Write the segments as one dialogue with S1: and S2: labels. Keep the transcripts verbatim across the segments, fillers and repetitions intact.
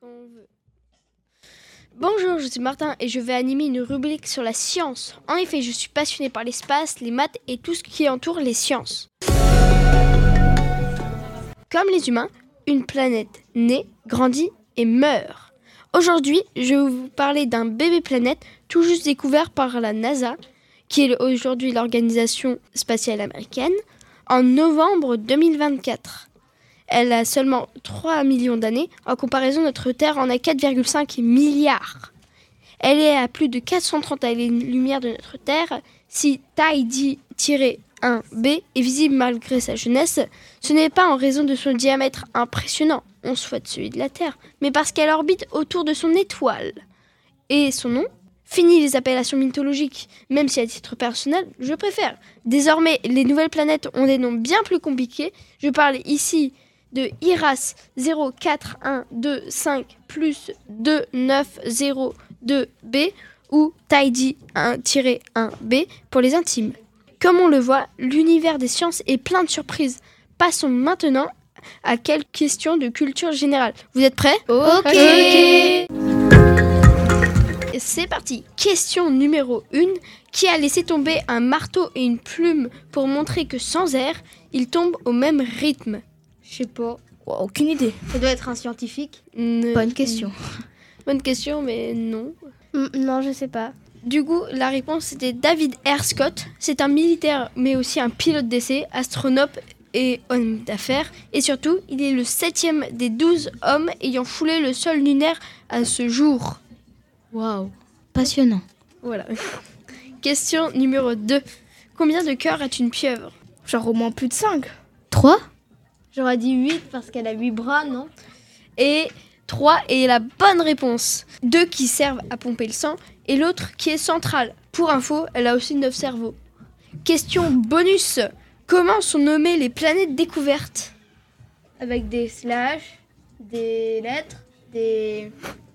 S1: quand on veut. Bonjour, je suis Martin et je vais animer une rubrique sur la science. En effet, je suis passionné par l'espace, les maths et tout ce qui entoure les sciences. Comme les humains, une planète naît, grandit et meurt. Aujourd'hui, je vais vous parler d'un bébé planète tout juste découvert par la NASA, qui est aujourd'hui l'organisation spatiale américaine, en novembre deux mille vingt-quatre. Elle a seulement trois millions d'années. En comparaison, notre Terre en a quatre virgule cinq milliards. Elle est à plus de quatre cent trente années-lumière de notre Terre. Si Tidy un b est visible malgré sa jeunesse, ce n'est pas en raison de son diamètre impressionnant, on souhaite celui de la Terre, mais parce qu'elle orbite autour de son étoile. Et son nom ? Fini les appellations mythologiques, même si à titre personnel, je préfère. Désormais, les nouvelles planètes ont des noms bien plus compliqués. Je parle ici de Iras zéro quatre un deux cinq plus deux neuf zéro deux b ou Tidy un un b pour les intimes. Comme on le voit, l'univers des sciences est plein de surprises. Passons maintenant à quelques questions de culture générale. Vous êtes prêts ?
S2: Ok.
S1: Ok. C'est parti. Question numéro un. Qui a laissé tomber un marteau et une plume pour montrer que sans air, il tombe au même rythme ?
S2: Je sais pas.
S3: Oh, aucune idée.
S2: Ça doit être un scientifique.
S1: Ne-
S3: Bonne question.
S1: Bonne question, mais non.
S2: Mm, non, je sais pas.
S1: Du coup, la réponse c'était David R. Scott. C'est un militaire, mais aussi un pilote d'essai, astronaute et homme d'affaires. Et surtout, il est le septième des douze hommes ayant foulé le sol lunaire à ce jour.
S3: Waouh. Passionnant.
S1: Voilà. Question numéro deux. Combien de cœurs a une pieuvre ?
S3: Genre au moins plus de cinq.
S2: trois ? J'aurais dit huit parce qu'elle a huit bras, non ?
S1: Et trois est la bonne réponse. Deux qui servent à pomper le sang et l'autre qui est centrale. Pour info, elle a aussi neuf cerveaux. Question bonus. Comment sont nommées les planètes découvertes ?
S2: Avec des slash, des lettres, des...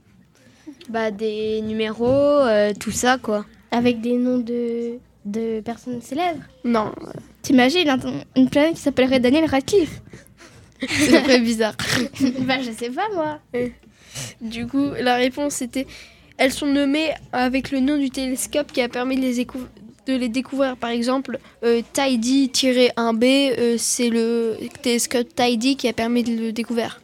S3: Bah des numéros, euh, tout ça quoi.
S2: Avec des noms de, de personnes célèbres.
S1: Non,
S3: T'imagines un- une planète qui s'appellerait Daniel Radcliffe.
S1: c'est très bizarre.
S2: Bah, je sais pas, moi.
S1: Du coup, la réponse était... Elles sont nommées avec le nom du télescope qui a permis de les, écou- de les découvrir. Par exemple, euh, Tidy un b, euh, c'est le télescope Tidy qui a permis de le découvrir.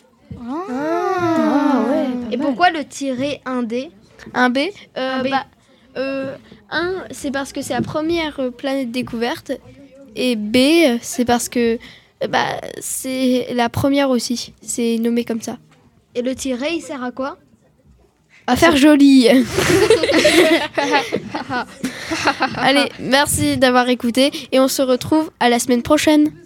S2: Ah,
S3: ouais.
S2: Et pourquoi le tirer un D ?
S1: un b, euh,
S2: Un B.
S1: bah, euh, un, c'est parce que c'est la première euh, planète découverte. Et B, c'est parce que euh, bah, c'est la première aussi. C'est nommé comme ça.
S2: Et le tirer, il sert à quoi ?
S1: À faire joli. Allez, merci d'avoir écouté et on se retrouve à la semaine prochaine.